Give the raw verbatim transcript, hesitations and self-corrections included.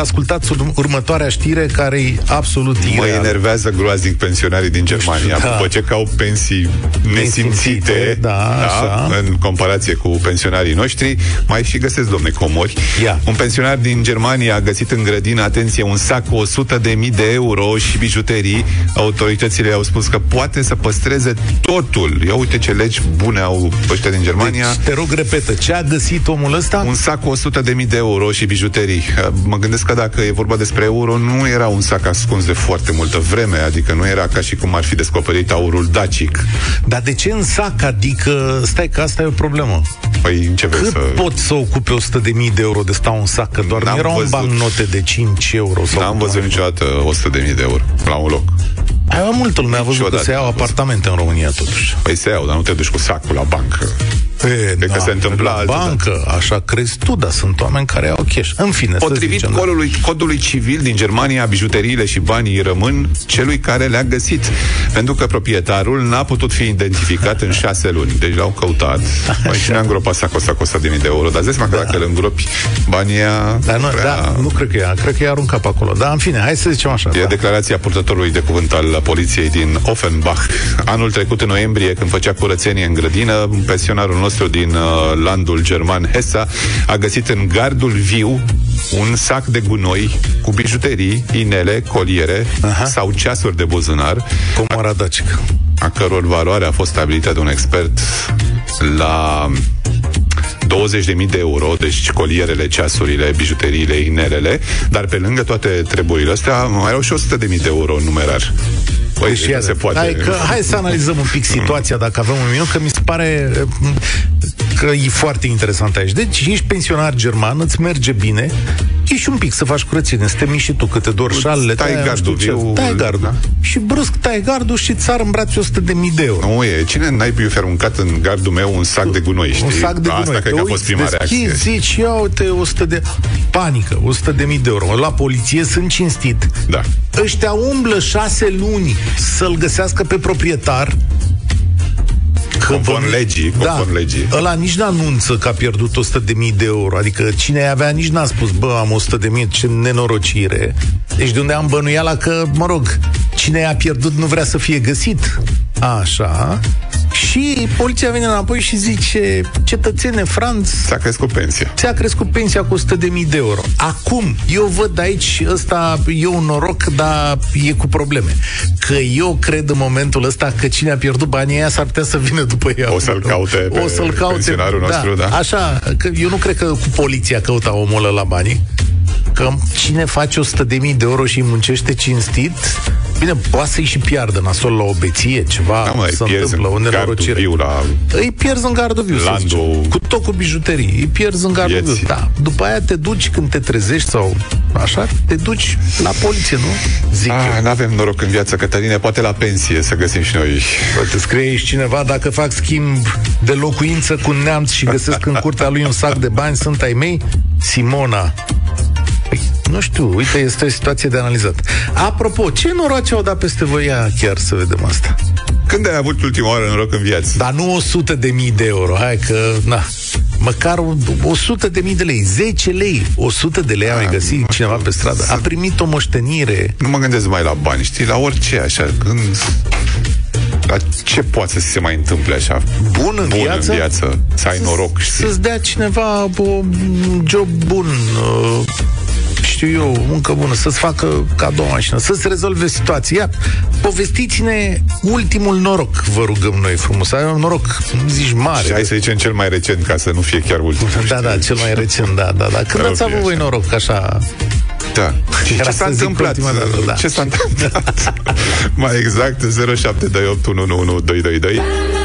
ascultați următoarea știre care e absolut ireală. Mă enervează groaznic pensionarii din Germania, da. După ce că au pensii nesimțite, da, da, în comparație cu pensionarii noștri, mai și găsesc, domne, comori. Ia. Un pensionar din Germania a găsit în grădină, atenție, un sac cu o sută de mii de euro și bijuterii. Autoritățile au spus că poate să păstreze totul. Ia uite ce legi bune au ăștia din Germania. Deci, te rog, repetă, ce a găsit omul ăsta? Un sac cu o sută de mii de euro și bijuterii. Mă gândesc că dacă e vorba despre euro, nu era un sac ascuns de foarte multă vreme, adică nu era ca și cum ar fi descoperit aurul dacic. Dar de ce în sac? Adică, stai că asta e o problemă. Păi, ce vrei Cât să... pot să ocupe o sută de mii de euro de stau un sac? Că doar N-am nu erau văzut. în bancnote de cinci euro. Sau N-am văzut niciodată o sută de mii de euro la un loc. Ai multă lume a văzut că se iau apartamente în România, totuși. Păi se iau, dar nu te duci cu sacul la bancă. E, Cred da, că se întâmplă la altă bancă, dată. așa crezi tu, dar sunt oameni care au cash. În fine, Potrivit zicem, codului, codului civil din Germania, bijuteriile și banii rămân celui care le-a găsit, pentru că proprietarul n-a putut fi identificat în șase luni. Deci l-au căutat. Mai cine a îngropat sacul ăsta cu o sută de mii de euro? Dar zici mă că Da. dacă îl îngropi, banii ea... Dar nu, prea... da, nu cred că e, cred că e aruncat pe acolo. Dar în fine, hai să zicem așa. E da. declarația purtătorului de cuvânt al poliției din Offenbach. Anul trecut, în noiembrie, când făcea curățenie în grădină, pensionarul nostru din uh, landul german Hessa a găsit în gardul viu un sac de gunoi cu bijuterii, inele, coliere Aha. sau ceasuri de buzunar, Cum arată dacic? a căror valoare a fost stabilită de un expert la douăzeci de mii de euro, deci colierele, ceasurile, bijuteriile, inelele, dar pe lângă toate treburile astea mai erau și o sută de mii de euro în numerar. Păi, Deci, nu se poate. Hai, că, hai să analizăm un pic situația, dacă avem un minut, că mi se pare că e foarte interesant aici. Deci, ești pensionar german, îți merge bine, ieși un pic să faci curățenie, să te miști și tu, câte dor șalele, tai gardul viu, tai gardul. da? Și brusc tai gardul și ți-ar în brațe o sută de mii de euro. Nu e. Cine n-ai fi aruncat în gardul meu un sac de gunoi, știi? Un sac de gunoi. Asta cred că a fost prima deschizi, reacție. zici, ia uite, o sută de... Panică, o sută de mii de euro. La poliție sunt cinstit. Da. Ăștia umblă șase luni să-l găsească pe proprietar. Conform legii, conform da, legii. Ăla nici n-anunță că a pierdut o sută de mii de euro. Adică cine avea nici n-a spus, bă, am o sută de mii, ce nenorocire. Deci de unde am bănuiala că, mă rog, cine a pierdut nu vrea să fie găsit. Așa. Și poliția vine înapoi și zice, cetățene Franț, S-a crescut pensia. ți-a crescut pensia cu o sută de mii de euro. Acum, eu văd aici, ăsta e un noroc, dar e cu probleme. Că eu cred în momentul ăsta că cine a pierdut banii aia s-ar putea să vină după ea. O să-l caute pe o să-l caute, pensionarul nostru, da. Așa, că eu nu cred că cu poliția căuta omul ăla la banii. Că cine face o sută de mii de euro și îi muncește cinstit, bine, poate să-i și piardă nasol la o beție, ceva, Da, mă, se îi pierzi întâmplă, o în gardul nenorocire. viu la... Îi pierzi în gardul viu, să landul zicem. Cu tot cu bijuterii, îi pierzi în gardul vieții. viu. Da. După aia te duci când te trezești sau așa, te duci la poliție, nu? Zic Ah, eu. n-avem noroc în viață, Cătăline, poate la pensie să găsim și noi. Te scrie aici cineva, dacă fac schimb de locuință cu un neamț și găsesc în curtea lui un sac de bani, sunt ai mei? Simona. Păi, nu știu, uite, este o situație de analizat. Apropo, ce noroace au dat peste voi? Ia chiar să vedem asta. Când ai avut ultima oară noroc în viață? Dar nu o sută de mii de euro, hai că, na, măcar o sută de mii de lei, zece lei, o sută de lei a mai găsit cineva pe stradă. A primit o moștenire. Nu mă gândesc mai la bani, știi, la orice, așa, când... La ce poate să se mai întâmple așa? Bun în bun viață? în viață, să ai noroc, știi? Să-ți dea cineva un job bun, uh, știu eu, muncă bună, să-ți facă cadou mașină, să-ți rezolve situația. Povestiți-ne ultimul noroc, vă rugăm noi frumos. Ai un noroc, zici mare. Și hai să zicem cel mai recent, ca să nu fie chiar ultimul. Da, da, cel mai recent, da, da, da. Când ați avut voi noroc, așa... Da. Și ce s-a întâmplat? Dată, da. Ce s-a întâmplat? Mai exact, zero șapte doi opt unu unu unu doi doi doi.